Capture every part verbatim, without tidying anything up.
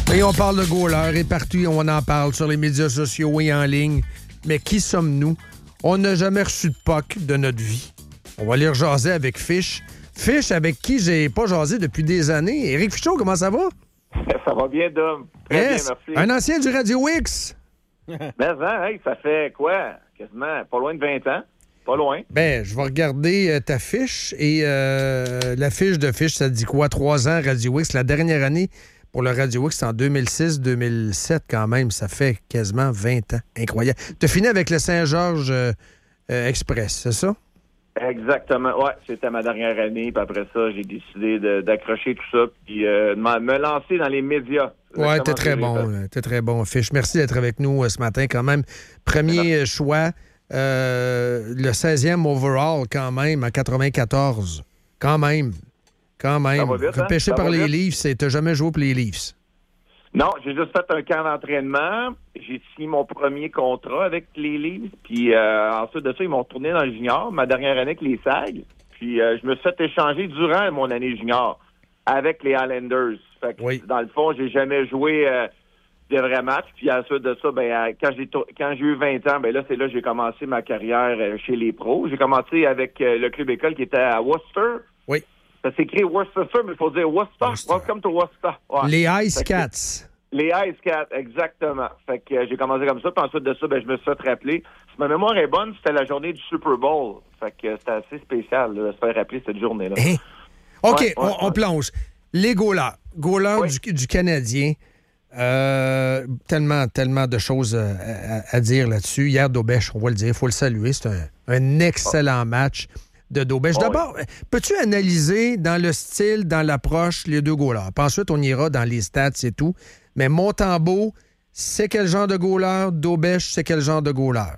Et on parle de goalers et partout, on en parle sur les médias sociaux et en ligne. Mais qui sommes-nous? On n'a jamais reçu de puck de notre vie. On va aller jaser avec Fish. Fish, avec qui j'ai pas jasé depuis des années. Éric Fichaud, comment ça va? Ça va bien, Dom. Très Yes. bien, merci. Un ancien du Radio X. Mais hein, hey, ça fait quoi? Quasiment pas loin de vingt ans. Pas loin. Ben, je vais regarder euh, ta fiche et euh, la fiche de Fish, ça dit quoi? Trois ans Radio X. La dernière année pour le Radio X, c'est en deux mille six deux mille sept quand même. Ça fait quasiment vingt ans. Incroyable. Tu as fini avec le Saint-Georges euh, euh, Express, c'est ça? Exactement. Ouais, c'était ma dernière année. Puis après ça, j'ai décidé de, d'accrocher tout ça puis euh, de me lancer dans les médias. Ouais, t'es très bon. Là. T'es très bon, Fish. Merci d'être avec nous euh, ce matin quand même. Premier choix, euh, le seizième overall quand même, en quatre-vingt-quatorze. Quand même. Quand même. Ça va vite, hein? Repêché Ça par va les vite. Leafs, c'est- t'as jamais joué pour les Leafs. Non, j'ai juste fait un camp d'entraînement. J'ai signé mon premier contrat avec les Leafs. Puis euh, ensuite de ça, ils m'ont retourné dans le junior, ma dernière année avec les Sags. Puis euh, je me suis fait échanger durant mon année junior avec les Islanders. Fait que, Oui. dans le fond, j'ai jamais joué euh, de vrais matchs. Puis ensuite de ça, ben euh, quand j'ai to- quand j'ai eu vingt ans, ben là, c'est là que j'ai commencé ma carrière euh, chez les pros. J'ai commencé avec euh, le club école qui était à Worcester. Oui. Ça s'écrit Worcester, mais il faut dire Worcester. Worcester. Welcome to Worcester. Ouais. Les Ice Fait que- Cats. Les Ice Cats, exactement. Fait que euh, j'ai commencé comme ça, puis ensuite de ça, ben, je me suis fait rappeler. Si ma mémoire est bonne, c'était la journée du Super Bowl. Fait que euh, c'était assez spécial là, de se faire rappeler cette journée-là. Hein? OK, Ouais, ouais, on, on ouais. plonge. Les goalers. Goalers Oui. du, du Canadien. Euh, tellement, tellement de choses à, à- à dire là-dessus. Hier, Daubèche, on va le dire, il faut le saluer. C'est un, un excellent match de Daubèche. Oh, D'abord, peux-tu analyser dans le style, dans l'approche, les deux goalers? Puis ensuite, on ira dans les stats et tout. Mais Montembeault, c'est quel genre de goaler? Daubèche, c'est quel genre de goaler?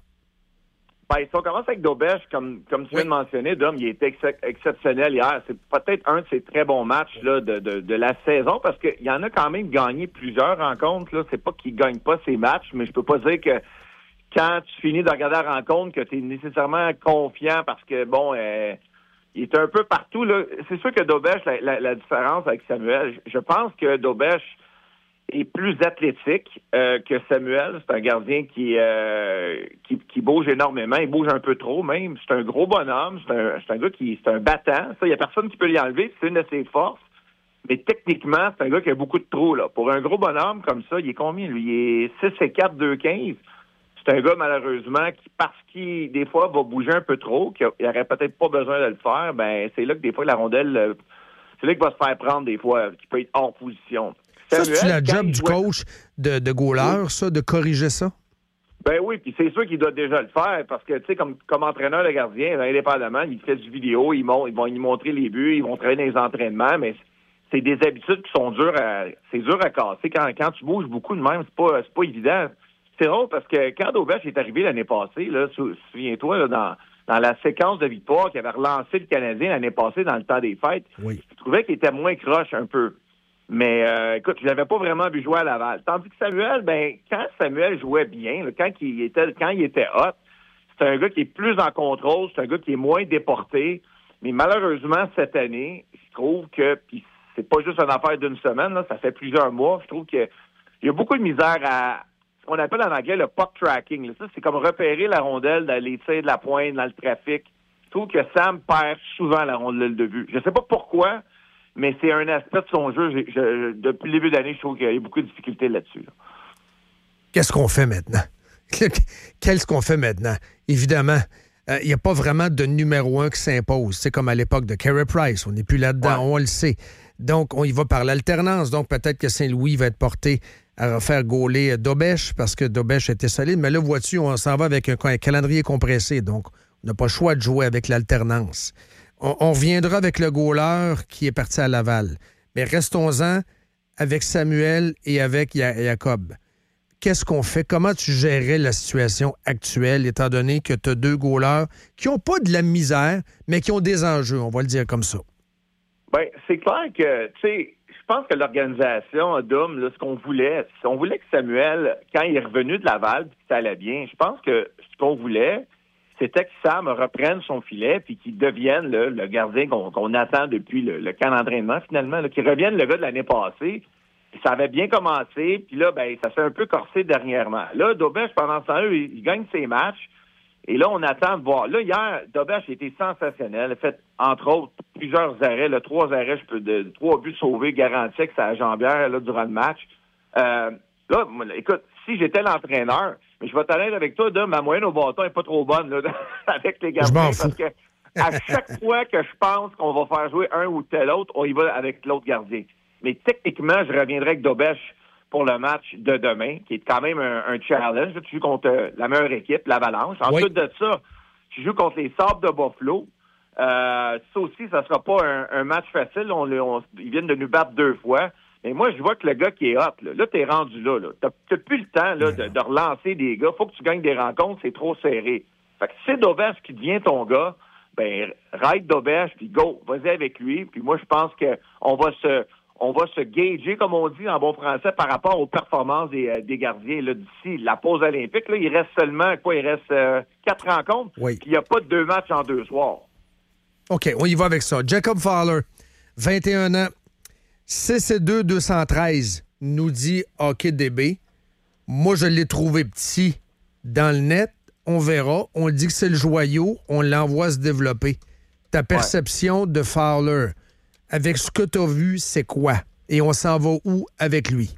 Ben, si on commence avec Daubèche, comme, comme tu Oui. viens de mentionner, Dom, il était ex- exceptionnel hier. C'est peut-être un de ses très bons matchs là, de, de, de la saison parce qu'il y en a quand même gagné plusieurs rencontres. Là. C'est pas qu'il gagne pas ses matchs, mais je peux pas dire que quand tu finis de regarder la rencontre, que tu es nécessairement confiant parce que, bon, euh, il est un peu partout. Là. C'est sûr que Daubèche, la, la, la différence avec Samuel, je je pense que Daubèche est plus athlétique euh, que Samuel. C'est un gardien qui, euh, qui qui bouge énormément. Il bouge un peu trop même. C'est un gros bonhomme. C'est un, c'est un gars qui c'est un battant. Ça, il n'y a personne qui peut l'y enlever. C'est une de ses forces. Mais techniquement, c'est un gars qui a beaucoup de trous. Là. Pour un gros bonhomme comme ça, il est combien, lui? Il est six et quatre, deux quinze. C'est un gars, malheureusement, qui, parce qu'il, des fois, va bouger un peu trop, qu'il n'aurait peut-être pas besoin de le faire, ben c'est là que, des fois, la rondelle, euh, c'est là qu'il va se faire prendre, des fois, qu'il peut être hors position. Ça, c'est la Samuel, quand job il du jouait- coach de, de goaler, ça, de corriger ça? Ben oui, puis c'est sûr qu'il doit déjà le faire parce que, tu sais, comme, comme entraîneur de gardien, indépendamment, il fait du vidéo, ils, mon- ils vont lui montrer les buts, ils vont travailler dans les entraînements, mais c'est des habitudes qui sont dures à, c'est dur à casser. Quand, quand tu bouges beaucoup de même, c'est pas, c'est pas évident. C'est drôle parce que quand Daubèche est arrivé l'année passée, là, sou- souviens-toi, là, dans, dans la séquence de victoire qui avait relancé le Canadien l'année passée dans le temps des fêtes, Oui. je trouvais qu'il était moins croche un peu. Mais euh, écoute, je l'avais pas vraiment vu jouer à Laval. Tandis que Samuel, ben quand Samuel jouait bien, là, quand il était quand il était hot, c'est un gars qui est plus en contrôle, c'est un gars qui est moins déporté. Mais malheureusement, cette année, je trouve que puis c'est pas juste une affaire d'une semaine, là, ça fait plusieurs mois. Je trouve que il y a beaucoup de misère à ce qu'on appelle en anglais le puck tracking. Là. Ça, c'est comme repérer la rondelle dans les tirs de la pointe, dans le trafic. Je trouve que Sam perd souvent la rondelle de vue. Je sais pas pourquoi. Mais c'est un aspect de son jeu. Je, je, depuis le début d'année, je trouve qu'il y a beaucoup de difficultés là-dessus. Là. Qu'est-ce qu'on fait maintenant? Qu'est-ce qu'on fait maintenant? Évidemment, il euh, n'y a pas vraiment de numéro un qui s'impose. C'est comme à l'époque de Carey Price. On n'est plus là-dedans, Ouais. on le sait. Donc, on y va par l'alternance. Donc, peut-être que Saint-Louis va être porté à refaire gauler Daubèche parce que Daubèche était solide. Mais là, vois-tu, on s'en va avec un, un calendrier compressé. Donc, on n'a pas le choix de jouer avec l'alternance. On, on reviendra avec le goaler qui est parti à Laval. Mais restons-en avec Samuel et avec Ya- Jacob. Qu'est-ce qu'on fait? Comment tu gérais la situation actuelle, étant donné que tu as deux goalers qui n'ont pas de la misère, mais qui ont des enjeux, on va le dire comme ça? Ben, c'est clair que, tu sais, je pense que l'organisation, Dom, là, ce qu'on voulait, si on voulait que Samuel, quand il est revenu de Laval, puis que ça allait bien, je pense que ce qu'on voulait, c'était que Sam reprenne son filet puis qu'il devienne là, le gardien qu'on, qu'on attend depuis le, le camp d'entraînement, finalement, là, qu'il revienne le gars de l'année passée. Puis ça avait bien commencé, puis là, ben, ça s'est un peu corsé dernièrement. Là, Dobesch, pendant ce temps-là, il, il gagne ses matchs. Et là, on attend de voir. Là, hier, Dobesch a été sensationnel. Il a fait, entre autres, plusieurs arrêts. Là, trois arrêts, je peux de, de trois buts sauvés, garantis que c'est à jambière là, durant le match. Euh, là, écoute, si j'étais l'entraîneur, mais je vais t'arrêter avec toi, de ma moyenne au bâton n'est pas trop bonne là, avec les gardiens. Parce que à chaque fois que je pense qu'on va faire jouer un ou tel autre, on y va avec l'autre gardien. Mais techniquement, je reviendrai avec Dobesch pour le match de demain, qui est quand même un, un challenge. Tu joues contre la meilleure équipe, l'Avalanche. Ensuite oui. de ça, tu joues contre les Sabres de Buffalo. Euh, ça aussi, ça sera pas un, un match facile. On, on, ils viennent de nous battre deux fois. Mais moi, je vois que le gars qui est hot, là, là t'es rendu là. là. T'as, t'as plus le temps là, de, de relancer des gars. Faut que tu gagnes des rencontres, c'est trop serré. Fait que si c'est Dobesch qui devient ton gars, ben ride Dobesch, puis go, vas-y avec lui. Puis moi, je pense que on va se... on va se gager, comme on dit en bon français, par rapport aux performances des, euh, des gardiens. Là, d'ici la pause olympique, là, il reste seulement, quoi, il reste euh, quatre rencontres, oui. puis il n'y a pas de deux matchs en deux soirs. OK, on y va avec ça. Jacob Fowler, vingt et un ans, six et deux, deux cent treize, nous dit Hockey D B. Moi, je l'ai trouvé petit dans le net. On verra. On dit que c'est le joyau. On l'envoie se développer. Ta perception ouais. de Fowler, avec ce que tu as vu, c'est quoi? Et on s'en va où avec lui?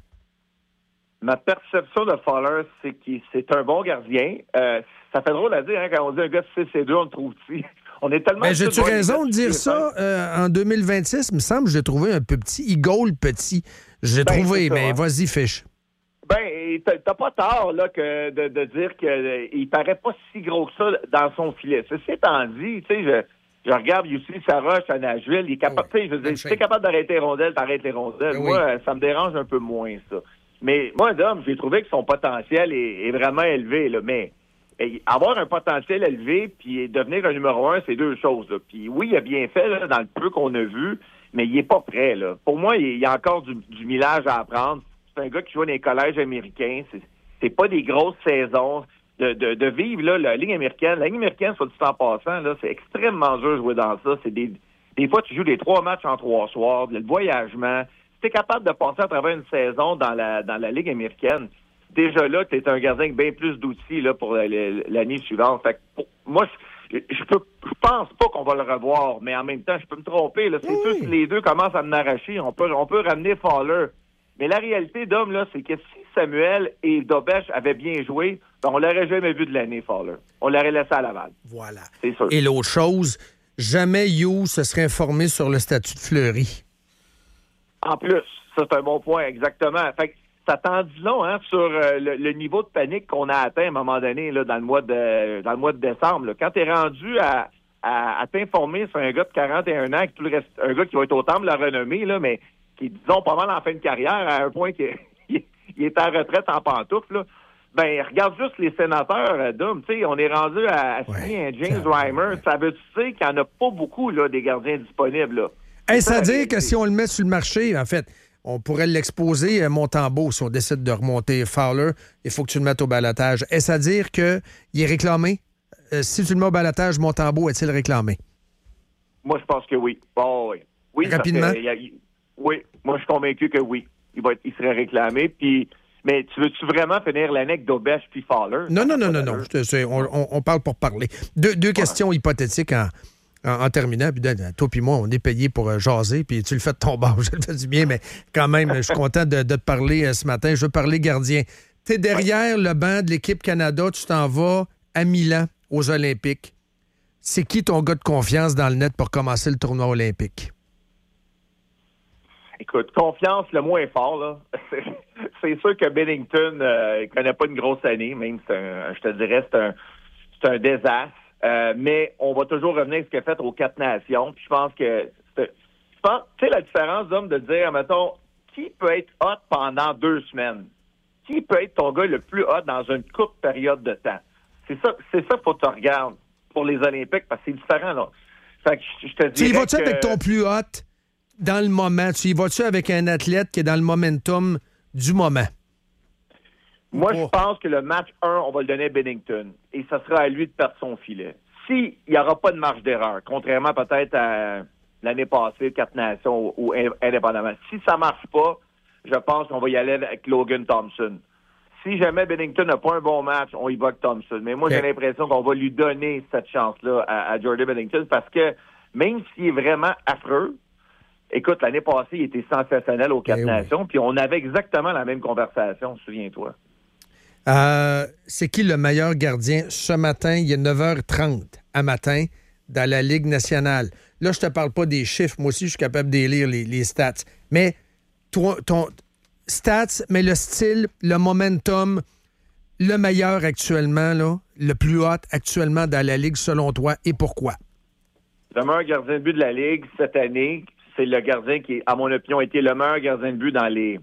Ma perception de Fowler, c'est qu'il c'est un bon gardien. Euh, ça fait drôle à dire, hein, quand on dit un gars de six et deux, on le trouve petit. On est tellement... Mais j'ai-tu raison de dire ça euh, en deux mille vingt-six? Il me semble que je l'ai trouvé un peu petit. Il gaule petit. Je l'ai ben, trouvé, ça, mais hein. vas-y, fiche. Ben, t'as, t'as pas tort là, que de, de dire qu'il euh, paraît pas si gros que ça dans son filet. Ceci étant dit, tu sais, je... Je regarde Youssef Saroche à Nashville, il est capable, oh oui. tu sais, je veux dire, si t'es capable d'arrêter les rondelles, t'arrêtes les rondelles. Oui. Moi, ça me dérange un peu moins, ça. Mais moi, Dom, j'ai trouvé que son potentiel est, est vraiment élevé, là. Mais et, avoir un potentiel élevé puis devenir un numéro un, c'est deux choses, là. Puis oui, il a bien fait, là, dans le peu qu'on a vu, mais il est pas prêt, là. Pour moi, il y a encore du, du millage à apprendre. C'est un gars qui joue dans les collèges américains. C'est, c'est pas des grosses saisons. De, de, de vivre là, la Ligue américaine. La Ligue américaine, soit dit en passant, là, c'est extrêmement dur de jouer dans ça. C'est des, des fois, tu joues des trois matchs en trois soirs, le voyagement. Si tu es capable de passer à travers une saison dans la dans la Ligue américaine, déjà là, tu es un gardien avec bien plus d'outils là, pour l'année suivante. Fait que pour, moi, je, je peux je pense pas qu'on va le revoir, mais en même temps, je peux me tromper. Là. C'est oui. sûr que les deux commencent à me arracher. On peut, on peut ramener Fowler. Mais la réalité, Dom, là, c'est que si Samuel et Dobesch avaient bien joué, ben on l'aurait jamais vu de l'année, Fowler. On l'aurait laissé à Laval. Voilà. C'est sûr. Et l'autre chose, jamais You se serait informé sur le statut de Fleury. En plus, ça, c'est un bon point, exactement. Fait que ça t'en dit long, hein, sur euh, le, le niveau de panique qu'on a atteint à un moment donné, là, dans le mois de dans le mois de décembre. Là. Quand t'es rendu à, à, à t'informer sur un gars de quarante et un ans, tout le reste, un gars qui va être au temple de la renommée, là, mais qui est, disons, pas mal en fin de carrière, à un point qu'il il est en retraite en pantoufle, là. Ben, regarde juste les sénateurs, Dom. Tu sais, on est rendu à, à signer ouais, un James Reimer. Ça veut dire qu'il n'y en a pas beaucoup, là, des gardiens disponibles, là. Hey, ça veut dire que si on le met sur le marché, en fait, on pourrait l'exposer à Montembeault si on décide de remonter Fowler. Il faut que tu le mettes au balotage. Est-ce à dire qu'il est réclamé? Euh, si tu le mets au balotage, Montembeault est-il réclamé? Moi, je pense que oui. Oh, oui. oui. Rapidement? Que, y a, oui. Moi, je suis convaincu que oui. Il, va être, il serait réclamé. Puis, mais tu veux-tu vraiment finir l'année avec Dobesch puis Fowler? Non, non, non, non, non. On, on, on parle pour parler. Deux, deux ouais. questions hypothétiques en, en, en terminant. Puis, toi puis moi, on est payés pour euh, jaser. Puis tu le fais de ton bord. Je le fais du bien, mais quand même, je suis content de, de te parler euh, ce matin. Je veux parler gardien. Tu es derrière ouais. le banc de l'équipe Canada. Tu t'en vas à Milan, aux Olympiques. C'est qui ton gars de confiance dans le net pour commencer le tournoi olympique? Écoute, confiance, le mot est fort, là. C'est sûr que Binnington, euh, il connaît pas une grosse année, même, c'est un, je te dirais, c'est un, c'est un désastre. Euh, mais on va toujours revenir à ce qu'il a fait aux quatre nations. Puis je pense que, c'est, je pense, tu sais, la différence, d'homme, de dire, mettons, qui peut être hot pendant deux semaines? Qui peut être ton gars le plus hot dans une courte période de temps? C'est ça, c'est ça qu'il faut que tu regardes pour les Olympiques, parce que c'est différent, là. Fait que je, je te dis. Tu y vas-tu que... avec ton plus hot dans le moment? Tu y vas-tu avec un athlète qui est dans le momentum du moment? Moi, oh. je pense que le match un, on va le donner à Binnington. Et ça sera à lui de perdre son filet. S'il n'y aura pas de marge d'erreur, contrairement peut-être à l'année passée, quatre nations ou, ou indépendamment, si ça ne marche pas, je pense qu'on va y aller avec Logan Thompson. Si jamais Binnington n'a pas un bon match, on y va avec Thompson. Mais moi, okay. j'ai l'impression qu'on va lui donner cette chance-là à, à Jordan Binnington parce que même s'il est vraiment affreux, écoute, l'année passée, il était sensationnel aux Quatre Nations, oui. Puis on avait exactement la même conversation, souviens-toi. Euh, c'est qui le meilleur gardien ce matin? Il est neuf heures trente à matin dans la Ligue nationale. Là, je te parle pas des chiffres. Moi aussi, je suis capable de lire les, les stats. Mais toi, ton stats, mais le style, le momentum, le meilleur actuellement, là, le plus hot actuellement dans la Ligue, selon toi, et pourquoi? Le meilleur gardien de but de la Ligue cette année, c'est le gardien qui, à mon opinion, a été le meilleur gardien de but dans les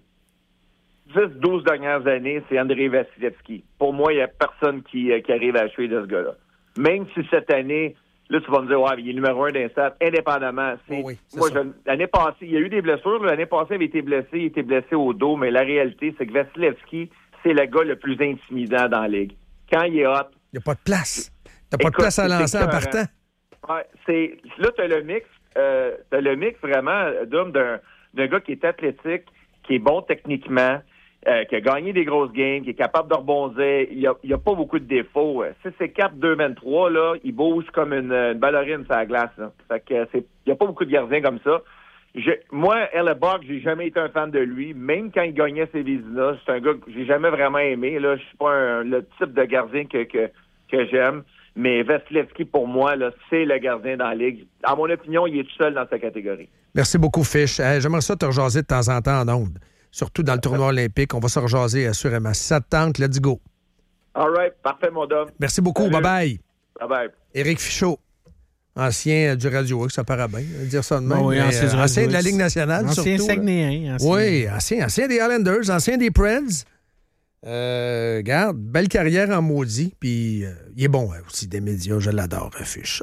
dix douze dernières années, c'est Andrei Vasilevskiy. Pour moi, il n'y a personne qui, qui arrive à achever de ce gars-là. Même si cette année, là, tu vas me dire, ouais, il est numéro un d'un stats, indépendamment. C'est, oh oui, c'est moi, ça. Je, l'année passée, il y a eu des blessures. L'année passée, il avait été blessé, il était blessé au dos, mais la réalité, c'est que Vasilevskiy, c'est le gars le plus intimidant dans la Ligue. Quand il est hot... Il n'y a pas de place. T'as pas écoute, de place à lancer en partant. Ouais, c'est, là, tu as le mix, euh, t'as le mix vraiment, Dom, d'un, d'un gars qui est athlétique, qui est bon techniquement, Euh, qui a gagné des grosses games, qui est capable de rebondir. Il n'y a, a pas beaucoup de défauts. Si c'est quatre deux vingt-trois, là, il bouge comme une, une ballerine sur la glace. Là. Fait que c'est, il n'y a pas beaucoup de gardiens comme ça. Je, moi, Hellebuck, j'ai jamais été un fan de lui. Même quand il gagnait ses Vézinas, c'est un gars que j'ai jamais vraiment aimé. Là, je suis pas un, le type de gardien que, que, que j'aime. Mais Vasilevskiy, pour moi, là, c'est le gardien dans la Ligue. À mon opinion, il est tout seul dans sa catégorie. Merci beaucoup, Fish. Euh, j'aimerais ça te rejaser de temps en temps en ondes. Surtout dans le tournoi olympique. On va se rejaser assurément. Si ça te tente, let's go. All right. Parfait, mon dom. Merci beaucoup. Salut. Bye-bye. Bye-bye. Éric Fichaud, ancien du Radio X, ça paraît bien, dire ça de même. Oh oui, mais, ancien, euh, ancien de la Ligue nationale, ancien surtout. Saguenayen. Ancien Oui, ancien, ancien des Islanders, ancien des Preds. Euh, regarde, belle carrière en maudit. Puis, euh, il est bon hein, aussi des médias. Je l'adore, Fichaud.